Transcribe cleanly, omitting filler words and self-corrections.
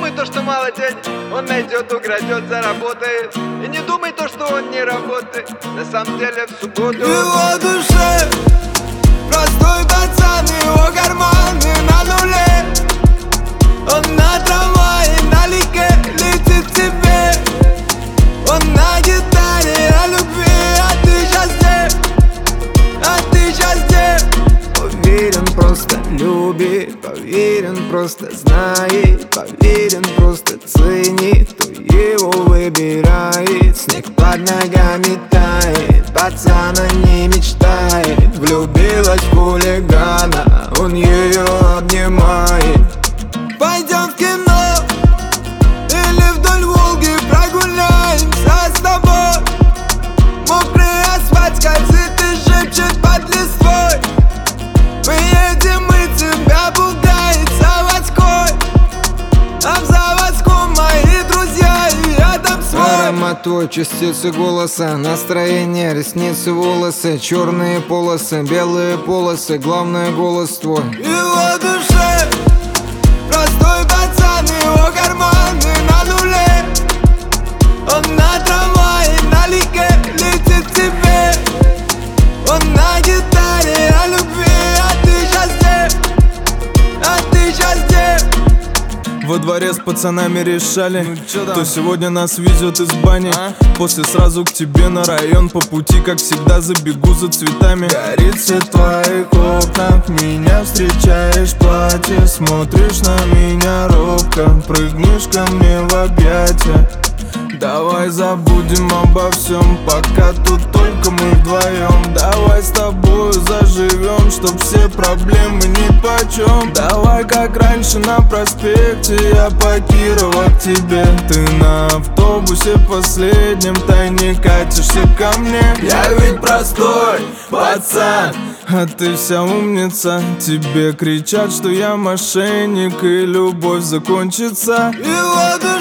думай то, что мало денег, он найдет, украдет, заработает. И не думай то, что он не работает, на самом деле в субботу. Его душе простой пацан, его карманы на нуле. Он на трамвае, налегке летит к тебе. Он на гитаре о любви, а ты щас где? А ты щас где? Уверен, просто любит, поверен, просто знает, поверен, просто ценит, кто его выбирает. Снег под ногами тает, пацана не мечтает. Влюбилась в хулигана, он ее обнимает. Пойдем в кино или вдоль Волги прогуляемся с тобой. Мокрый асфальт скользит и шепчет под листвой. Мы едем, и тебя пугает заводской. А в заводском мои друзья, и я там свой. Аромат твой, частицы голоса, настроение, ресницы, волосы, черные полосы, белые полосы, главное голос твой. Его душе простой пацан, его карманы на нуле. Он на трамвае, налегке летит к тебе. Он на гитаре о любви, а ты щас где? А ты щас где? Во дворе с пацанами решали, кто сегодня нас везет из бани. После сразу к тебе на район, по пути, как всегда, забегу за цветами. Горит свет в твоих окнах, меня встречаешь в платье. Смотришь на меня робко, прыгнешь ко мне в объятия. Давай забудем обо всем, пока тут только мы вдвоем. Давай с тобою заживем, чтоб все проблемы нипочем. Давай как раньше на проспекте, я по Кирова к тебе. Ты на автобусе последнем тайне катишься ко мне. Я ведь простой пацан, а ты вся умница. Тебе кричат, что я мошенник, и любовь закончится. Его